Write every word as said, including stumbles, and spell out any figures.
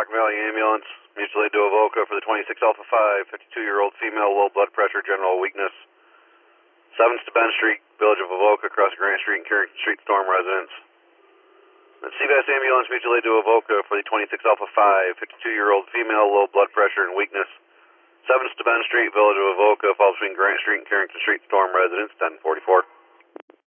Rock Valley Ambulance, mutual aid to Avoca for the twenty-six Alpha five, fifty-two-year-old female, low blood pressure, general weakness. seventh to Ben Street, Village of Avoca, across Grant Street and Carrington Street, Storm residence. The C V S Ambulance, mutual aid to Avoca for the twenty-six Alpha five, fifty-two-year-old female, low blood pressure and weakness. seventh to Ben Street, Village of Avoca, falls between Grant Street and Carrington Street, Storm residence, ten forty-four.